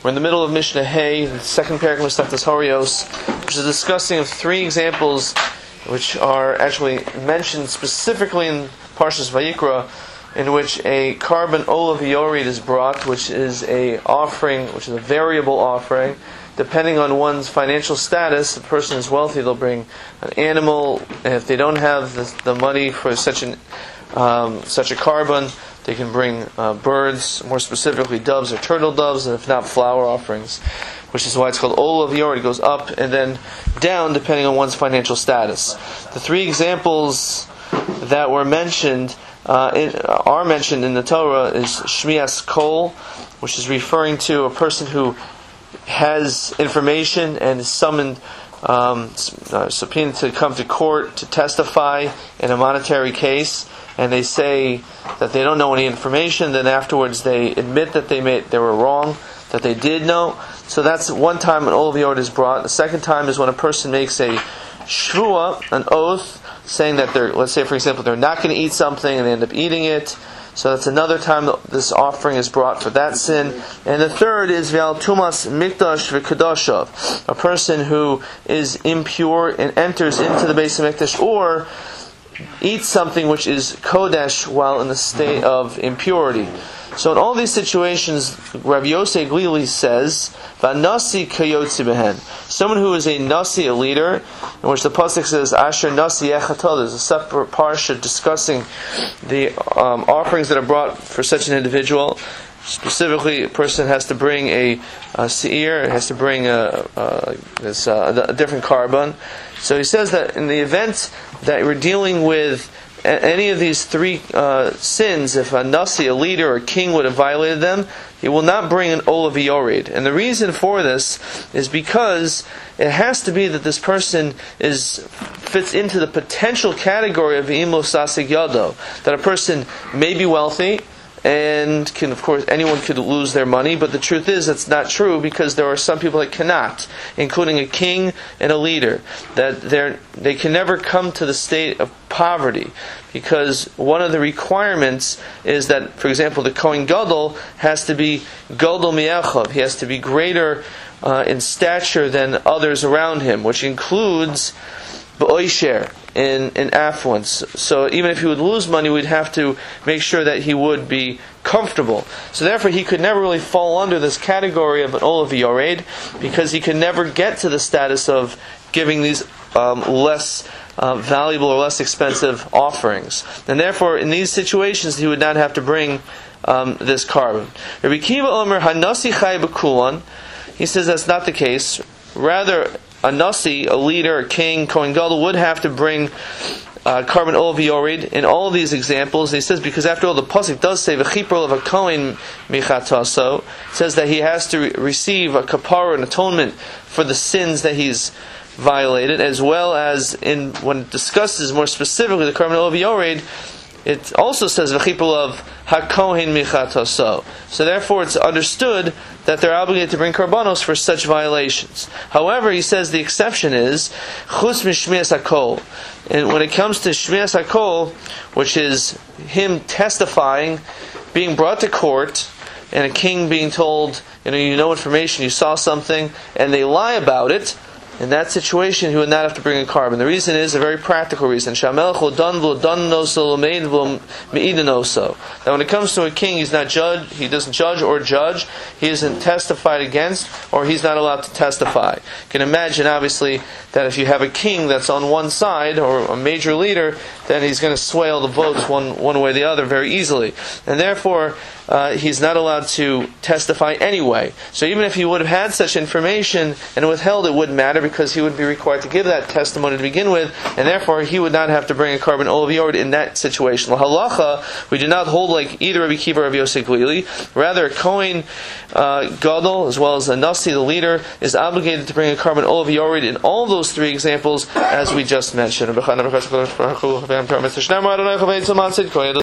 We're in the middle of Mishnah Hay, the second parak of Masechtas Horios, which is discussing of three examples which are actually mentioned specifically in Parshas Vayikra, in which a carbon olav yored is brought, which is a offering, which is a variable offering. Depending on one's financial status, if the person is wealthy, they'll bring an animal. And if they don't have the money for such a carbon, they can bring birds, more specifically doves or turtle doves, and if not, flower offerings, which is why it's called olav yored. It goes up and then down depending on one's financial status. The three examples that were mentioned are mentioned in the Torah is Shmias Kol, which is referring to a person who has information and is summoned, subpoenaed to come to court to testify in a monetary case, and they say that they don't know any information. Then afterwards they admit that they were wrong, that they did know. So that's one time an olav yored is brought. The second time is when a person makes a shvua, an oath, saying that let's say for example they're not going to eat something and they end up eating it. So that's another time that this offering is brought for that sin. And the third is V'al Tumas Mikdash V'Kadoshav, a person who is impure and enters into the Beis HaMikdash or eats something which is Kodesh while in the state of impurity. So in all these situations, Rabbi Yosei Glili says, "V'nasi kayotzi behen." Someone who is a nasi, a leader, in which the pasuk says, "Asher nasi echatol." There's a separate parsha discussing the offerings that are brought for such an individual. Specifically, a person has to bring a seir, has to bring a different carbon. So he says that in the event that we're dealing with any of these three sins, if a nasi, a leader, or a king would have violated them, he will not bring an olav yored. And the reason for this is because it has to be that this person fits into the potential category of imos asig yado, that a person may be wealthy, and can, of course, anyone could lose their money, but the truth is that's not true, because there are some people that cannot, including a king and a leader, that they can never come to the state of poverty, because one of the requirements is that, for example, the Kohen Gadol has to be Gadol Mi'achav. He has to be greater in stature than others around him, which includes B'oisher, in affluence. So even if he would lose money, we'd have to make sure that he would be comfortable. So therefore he could never really fall under this category of an olav yored, because he could never get to the status of giving these less valuable or less expensive offerings. And therefore in these situations he would not have to bring this carbon. Rabbi Kiva Omer Hanasi Chai B'Kulan, he says that's not the case. Rather, a nasi, a leader, a king, Kohen Gadol, would have to bring carbon olav yored in all of these examples. And he says, because after all, the pasuk does say v'chipro of a kohen michataso, it says that he has to receive a kapara, an atonement for the sins that he's violated, as well as when it discusses more specifically the carbon olav yored, it also says v'chipro of hakohen michataso. So therefore, it's understood that they're obligated to bring karbanos for such violations. However, he says the exception is chutz mishmias hakol. And when it comes to shmias hakol, which is him testifying, being brought to court, and a king being told, you know information, you saw something, and they lie about it, in that situation, he would not have to bring a carbon. The reason is a very practical reason. That when it comes to a king, he doesn't judge or judge, he isn't testified against, or he's not allowed to testify. You can imagine, obviously, that if you have a king that's on one side, or a major leader, then he's going to sway all the votes one way or the other very easily. And therefore, he's not allowed to testify anyway. So even if he would have had such information and withheld, it wouldn't matter, because he would be required to give that testimony to begin with, and therefore he would not have to bring a carbon olav yored in that situation. La halacha, we do not hold like either Rabbi Kiva or Rabbi Yosei Glili. Rather, a Kohen Gadol, as well as a nasi, the leader, is obligated to bring a carbon olav yored in all those three examples, as we just mentioned.